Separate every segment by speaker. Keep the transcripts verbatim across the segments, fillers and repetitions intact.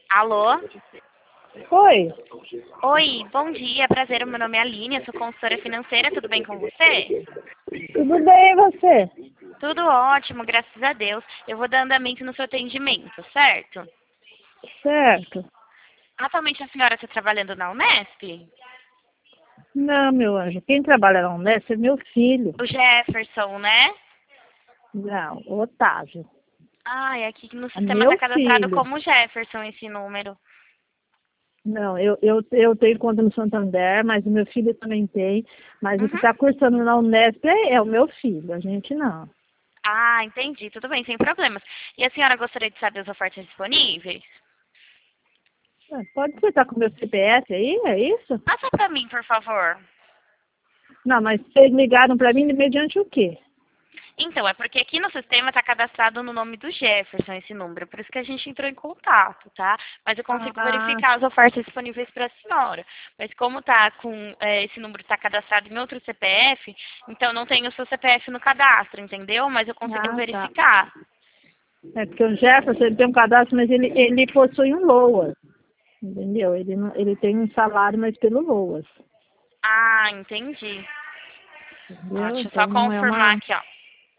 Speaker 1: Alô?
Speaker 2: Oi,
Speaker 1: Oi, bom dia, prazer, meu nome é Aline, eu sou consultora financeira, tudo bem com você?
Speaker 2: tudo bem e você?
Speaker 1: Tudo ótimo, graças a Deus. Eu vou dar andamento no seu atendimento, certo?
Speaker 2: Certo.
Speaker 1: Atualmente a senhora está trabalhando na Unesp?
Speaker 2: Não, meu anjo, quem trabalha na Unesp é meu filho.
Speaker 1: O Jefferson, né?
Speaker 2: Não, o Otávio.
Speaker 1: Ah, é aqui no
Speaker 2: É
Speaker 1: sistema está
Speaker 2: meu
Speaker 1: cadastrado
Speaker 2: filho.
Speaker 1: como Jefferson esse número.
Speaker 2: Não, eu, eu, eu tenho conta no Santander, mas o meu filho também tem. Mas o que
Speaker 1: Uhum.
Speaker 2: está cursando na Unesp é, é o meu filho, a gente não.
Speaker 1: Ah, entendi, tudo bem, sem problemas. E a senhora gostaria de saber as ofertas disponíveis?
Speaker 2: É, pode você estar com o meu C P F aí, é isso?
Speaker 1: Passa para mim, por favor.
Speaker 2: Não, mas vocês ligaram para mim mediante o quê?
Speaker 1: Então, é porque aqui no sistema está cadastrado no nome do Jefferson esse número, por isso que a gente entrou em contato, tá? Mas eu consigo
Speaker 2: Ah,
Speaker 1: verificar as ofertas disponíveis para a senhora. Mas como tá com é, esse número está cadastrado em outro C P F, então não tem o seu C P F no cadastro, entendeu? Mas eu consigo
Speaker 2: ah, tá.
Speaker 1: verificar.
Speaker 2: É porque o Jefferson ele tem um cadastro, mas ele, ele possui um LOAS, entendeu? Ele, não, ele tem um salário, mas pelo LOAS.
Speaker 1: Ah, entendi. Ó,
Speaker 2: Entendeu?
Speaker 1: deixa eu só
Speaker 2: Então não é
Speaker 1: confirmar
Speaker 2: uma.
Speaker 1: aqui, ó.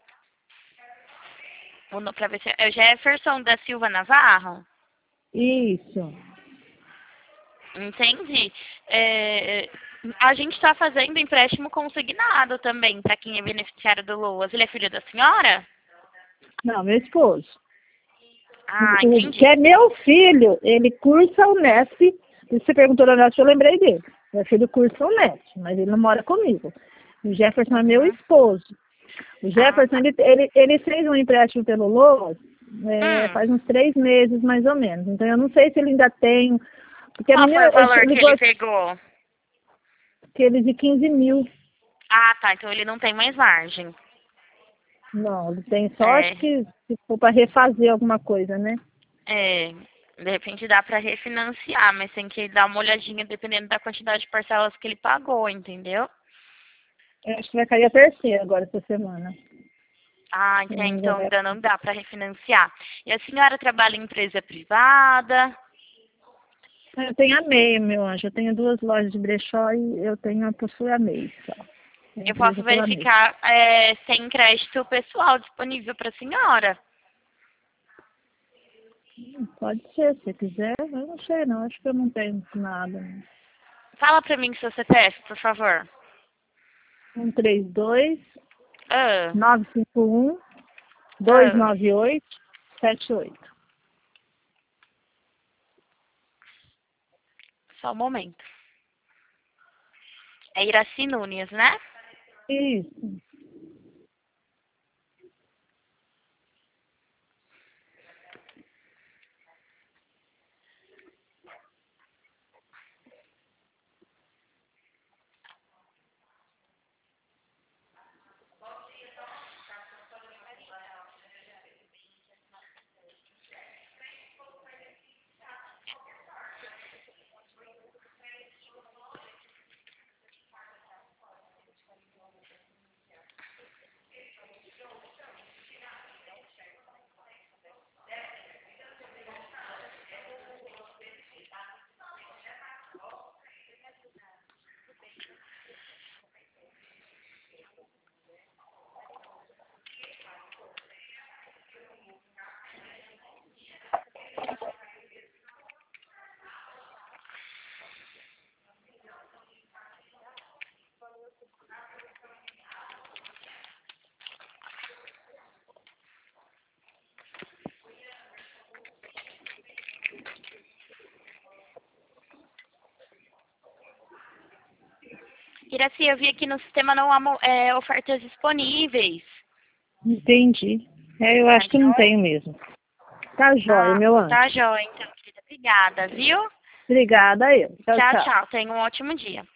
Speaker 1: Para ver se é o Jefferson da Silva Navarro?
Speaker 2: Isso.
Speaker 1: Entendi. É, a gente está fazendo empréstimo consignado também para quem é beneficiário do LOAS. Ele é filho da senhora?
Speaker 2: Não, meu esposo.
Speaker 1: Ah,
Speaker 2: O, o que
Speaker 1: entendi.
Speaker 2: é meu filho, ele cursa o Unesp. Você perguntou na Unesp, eu lembrei dele. Meu filho cursa o Unesp, mas ele não mora comigo. O Jefferson é meu
Speaker 1: Uhum.
Speaker 2: esposo. O
Speaker 1: Ah,
Speaker 2: Jefferson,
Speaker 1: tá.
Speaker 2: ele, ele, ele fez um empréstimo pelo LOAS é,
Speaker 1: Hum,
Speaker 2: faz uns três meses, mais ou menos. Então, eu não sei se ele ainda tem. Porque a
Speaker 1: qual foi
Speaker 2: menina
Speaker 1: o valor
Speaker 2: ele
Speaker 1: que
Speaker 2: ligou
Speaker 1: ele pegou?
Speaker 2: aquele de quinze mil.
Speaker 1: Ah, tá. Então ele não tem mais margem.
Speaker 2: Não, ele tem só, acho
Speaker 1: É,
Speaker 2: que se for para refazer alguma coisa, né?
Speaker 1: é, de repente dá para refinanciar, mas tem que dar uma olhadinha dependendo da quantidade de parcelas que ele pagou, entendeu?
Speaker 2: Eu acho que vai cair a terceira agora essa semana.
Speaker 1: Ah,
Speaker 2: Se
Speaker 1: é,
Speaker 2: não me
Speaker 1: então
Speaker 2: engano.
Speaker 1: ainda não dá para refinanciar. E a senhora trabalha em empresa privada?
Speaker 2: Eu tenho a MEI, meu anjo. Eu tenho duas lojas de brechó e eu tenho a possuo a MEI só. É a
Speaker 1: Eu posso
Speaker 2: empresa pela MEI.
Speaker 1: verificar é, se tem crédito pessoal disponível para a senhora.
Speaker 2: Hum, Pode ser, se quiser. Eu não sei, não. Acho que eu não tenho nada.
Speaker 1: Fala para mim seu C P F, por favor.
Speaker 2: Um três dois,
Speaker 1: Ah,
Speaker 2: nove cinco um, dois
Speaker 1: ah,
Speaker 2: nove oito, sete oito.
Speaker 1: só um momento. É Iraci Nunes, né?
Speaker 2: Isso.
Speaker 1: Iraci, eu vi aqui no sistema não há mo- é, ofertas disponíveis.
Speaker 2: Entendi. É, eu
Speaker 1: Tá
Speaker 2: acho que não
Speaker 1: joia?
Speaker 2: tenho mesmo. Tá jóia,
Speaker 1: Ah,
Speaker 2: meu anjo.
Speaker 1: tá joia, então, querida. Obrigada, viu?
Speaker 2: Obrigada, eu. Tchau,
Speaker 1: Tchau,
Speaker 2: tchau.
Speaker 1: tchau. Tenha um ótimo dia.